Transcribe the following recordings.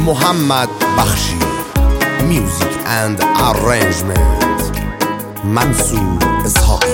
محمد بخشی. میوزیک اند ارنجمنت منصور اسحاقی.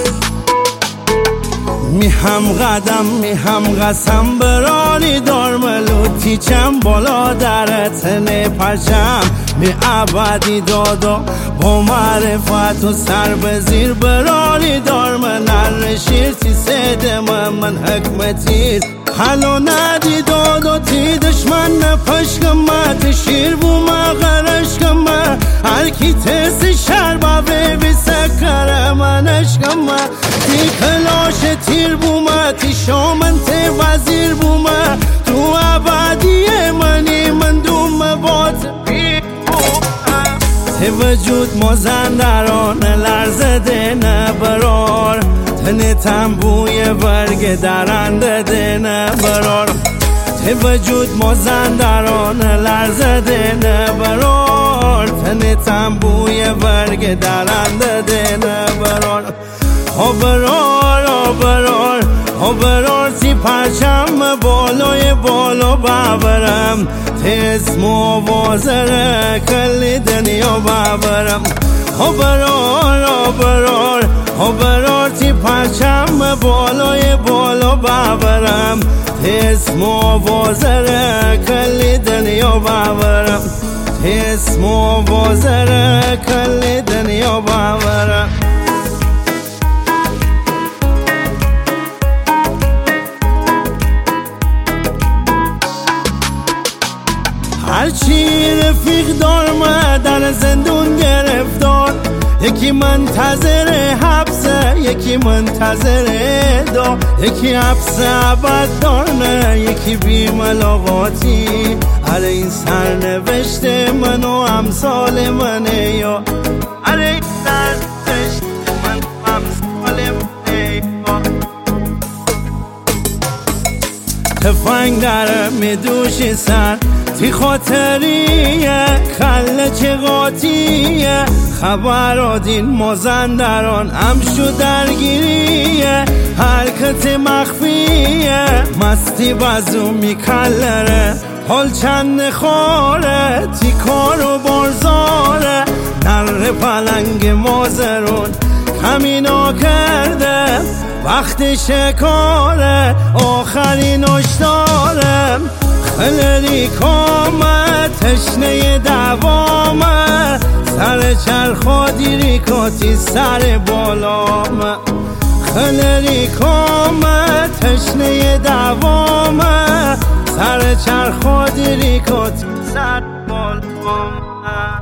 میهم قدم میهم قسم برانی دارملوتی چم بالا درت نپشم می عبدی دادا با معرفت و سر بزیر برانی دارم نر شیر تی سیدم من حکمتیر حلو ندی دادا تی دشمن نپشکم تی شیر بو مغرشکم هر کی تسی شر با بی سکر منشکم تی کلاش تیر بومه تی شامن تی وزیر بومه تو عبدی منی من دوم بات بی بومه تی وجود مازندران لرزده نبرار تنی تنبوی برگ درنده ده نبرار تی وجود مازندران لرزده نبرار تنی تنبوی برگ درنده ده نبرار برار تی پرچم بالای بالا ببرم تی اسم و وازره کلی دنیا ببرم برار تی پرچم بالای بالا ببرم تی اسم و وازره کلی دنیا ببرم تی اسم و وازره کلی دنیا ببرم. هرچی رفیق دارم در زندون گرفتار یکی منتظر حبسه یکی منتظر دا یکی حبس ابد دارنه یکی بی ملاقاتی اره این سرنوشت من و امثال منه یا اره این سرنوشت من و امثال منه یا تفنگ داره میدوشی سر تی خاطریه خله چه قاطیه خبرادین مازندران امشو درگیریه حرکت مخفیه مستی بازو میکلره حال چند خواره تی کار و بارزاره نر پلنگ مازرون کمینا کرده وقت شکاره آخرین اشتاره خلری کامه تشنه دوامه سر چرخا دیری کاتی سر بالامه خلری کامه تشنه دوامه سر چرخا دیری کاتی سر بالامه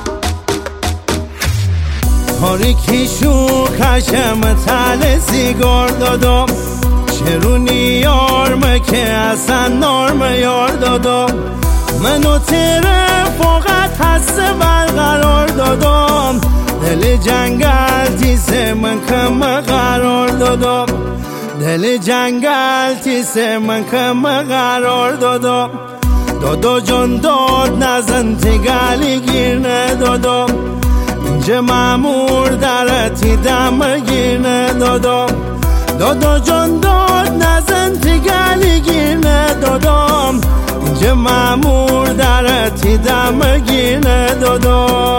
تاریکی شو کشم تل سیگار دادم چرونی یارمه که اصلا نارم یار دادم منو تیره فقط هست برقرار دادم دل جنگل تیسه من کم قرار دادم دل جنگل تیسه من کم قرار دادم دادا جان داد نزن تگلی گیر ندادم اینجا مامور درتی دم گیر ندادم دادا جان داد نزن تگلی گیر ندادم اینجا مامور درتی دم گیر ندادم.